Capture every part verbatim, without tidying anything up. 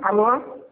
Alô?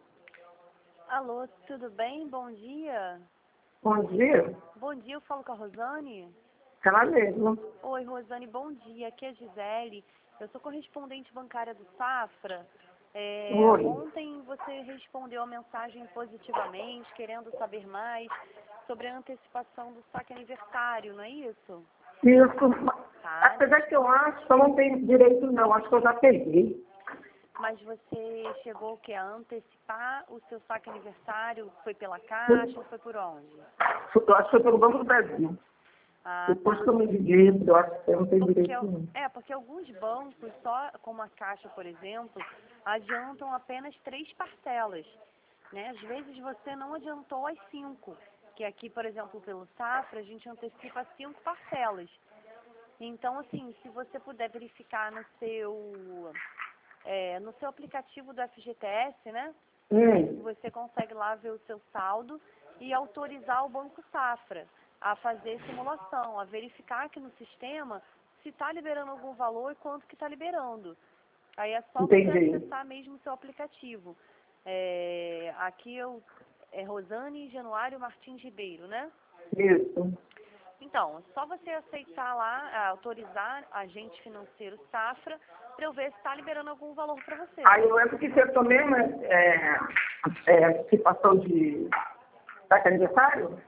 Alô, tudo bem? Bom dia. Bom dia. Bom dia, eu falo com a Rosane. Ela mesma. Oi, Rosane, bom dia. Aqui é a Gisele. Eu sou correspondente bancária do Safra. É, Oi. ontem você respondeu a mensagem positivamente, querendo saber mais sobre a antecipação do saque aniversário, não é isso? Isso. Tá. Apesar que eu acho que eu não tenho direito não, acho que eu já peguei. Mas você chegou o quê? A antecipar o seu saque aniversário? Foi pela Caixa ou foi por onde? Eu acho que foi pelo Banco do Brasil. Ah, Depois tá. que eu me liguei, eu acho que eu não tenho Porque, direito não. é, porque alguns bancos, só como a Caixa, por exemplo, adiantam apenas três parcelas, né? Às vezes você não adiantou as cinco, que aqui, por exemplo, pelo Safra, a gente antecipa cinco parcelas. Então, assim, se você puder verificar no seu, é, no seu aplicativo do F G T S, né? Hum. Você consegue lá ver o seu saldo e autorizar o Banco Safra a fazer simulação, a verificar aqui no sistema se está liberando algum valor e quanto que está liberando. Aí é só você Entendi. acessar mesmo o seu aplicativo. É, aqui eu, é Rosane Januário Martins Ribeiro, né? Isso. Então, é só você aceitar lá, autorizar agente financeiro Safra para eu ver se está liberando algum valor para você. Aí eu lembro que você também, né, é, é, antecipação de saque aniversário?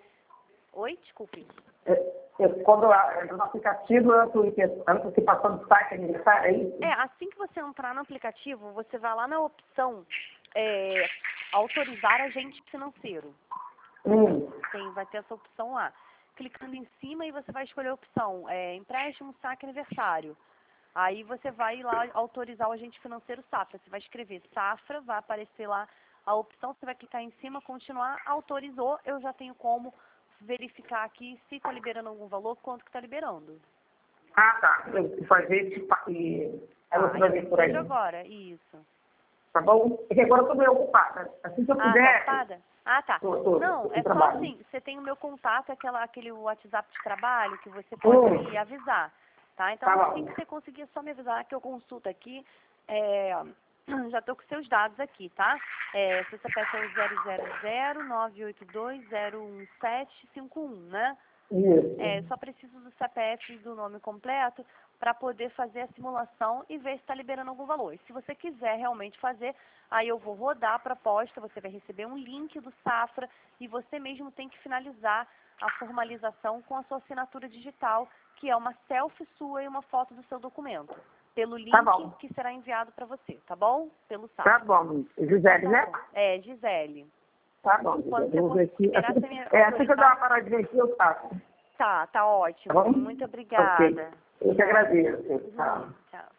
Oi, desculpe. É, é, quando a, é, no aplicativo, a antecipação de saque aniversário, é isso? É, assim que você entrar no aplicativo, você vai lá na opção é, autorizar agente financeiro. Hum. Tem, vai ter essa opção lá. Clicando em cima e você vai escolher a opção é, empréstimo, saque, aniversário. Aí você vai lá autorizar o agente financeiro Safra. Você vai escrever Safra, vai aparecer lá a opção, você vai clicar em cima, continuar, autorizou, eu já tenho como verificar aqui se está liberando algum valor, quanto que está liberando. Ah, tá. Eu fazer tipo, e aí você vai ver por aí. Veja agora, isso. Tá bom? Porque agora eu tô meio ocupada. Assim que eu Ah, tá puder. ocupada? Ah, tá. Tô, tô, Não, tô é em só trabalho. assim, você tem o meu contato, aquela, aquele WhatsApp de trabalho que você pode Hum, me avisar, tá? Então, tá assim bom. que você conseguir, é só me avisar que eu consulto aqui, é, já estou com seus dados aqui, tá? É, seu C P F é o zero zero zero nove oito dois zero um sete cinco um, né? É, Isso. só preciso do C P F e do nome completo para poder fazer a simulação e ver se está liberando algum valor. E se você quiser realmente fazer, aí eu vou rodar a proposta, você vai receber um link do Safra e você mesmo tem que finalizar a formalização com a sua assinatura digital, que é uma selfie sua e uma foto do seu documento, pelo link Tá bom. que será enviado para você, tá bom? Pelo Tá Safra. bom. Gisele, Tá né? bom. É, Gisele. Tá bom, Quando Gisele. você Eu vou for ver aqui. liberar, Assim, você me é, assim que eu der autorizar. uma paradinha aqui, eu faço. Tá, tá Tá ótimo. bom? Muito Ok. obrigada. Eu te Tchau. agradeço. Tchau. Uhum, tchau.